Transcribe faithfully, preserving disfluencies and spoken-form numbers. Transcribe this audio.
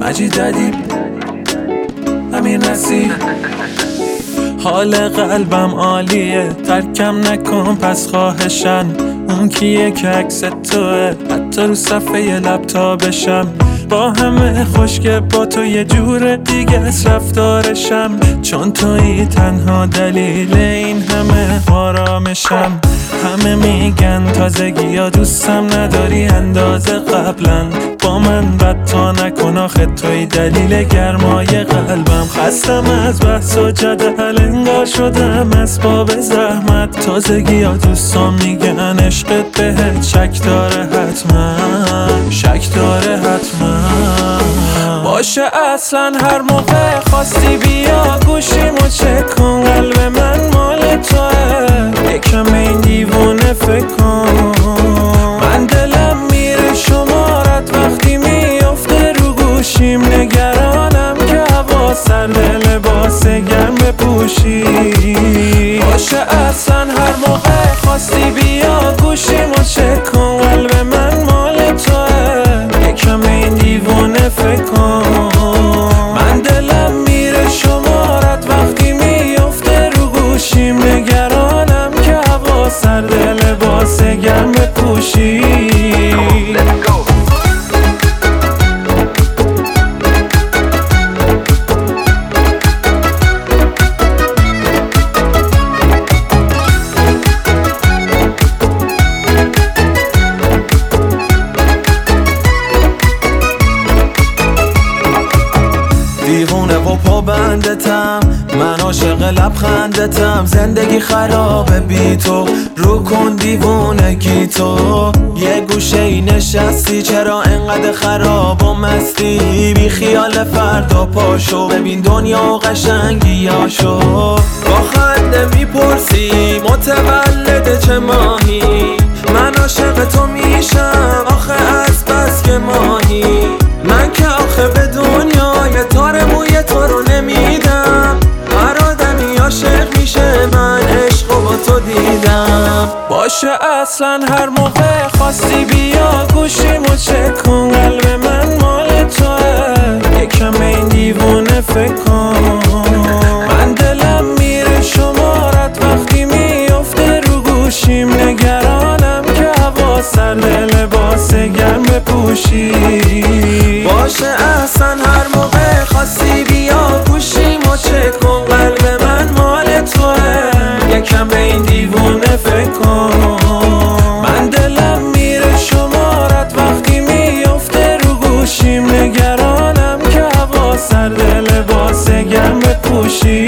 مجید ادیب، امیر نصیر. حال قلبم عالیه، ترکم نکن پس خواهشن. اون کیه که عکس توه، حتی رو صفحه لپتاپشم. با همه خوشگه، با تو یه جور دیگه از رفتارشم. چون تویی تنها دلیل این همه آرامشم. همه میگن تازگی یا دوستم نداری اندازه قبلا. با من بد تا نکن آخه توی دلیل گرمای قلبم. خستم از بحث و جدل، انگار شدم اسباب زحمت. تازگی یا دوستان میگن عشقت بهت شک داره حتما، شک داره حتما. باشه اصلا هر موقع خواستی بیا گوشیمو چک کن. قلب من مال توه، یکم این دیوونه فکر کن. من دلم میره شمارت وقتی میافته رو گوشیم. نگرانم که هوا سرد، لباس گرم بپوشی. باشه اصلا هر موقع خواستی بیا گوشیمو چک کن. قلب من مال توه، یکم این دیوونه فکر کن. من دلم میره شمارت وقتی میافته رو گوشیم. نگرانم که هوا سرد، لباس گرم بپوشی. دیوونه و پابندتم، من عاشق لبخندتم. زندگی خرابه بی تو، رو کن دیوونگی تو. یه گوشه ای نشستی، چرا انقدر خراب و مستی؟ بی خیال فردا پاشو، ببین دنیا و قشنگیاشو. با خنده میپرسی متولد چه ماهی؟ من عاشق تو میشم آخه از بس که ماهی. من که آخه به دنیای تار موی تو رو نمیدم. هر آدمی عاشق میشه، من عشق با تو دیدم. باشه اصلا هر موقع خواستی بیا گوشیمو چک کن. قلب من مال توه، یکم این دیوونه فکر کن. من دلم میره شمارت وقتی میافته رو گوشیم. نگرانم که هوا سرد، لباس گرم بپوشی. باشه اصلا هر موقع خواستی بیا گوشیمو چک کن. قلب من مال توه، یکم به این دیوونه فکر کن. من دلم میره شمارت وقتی میافته رو گوشیم. نگرانم که هوا سرد، لباس گرم بپوشی.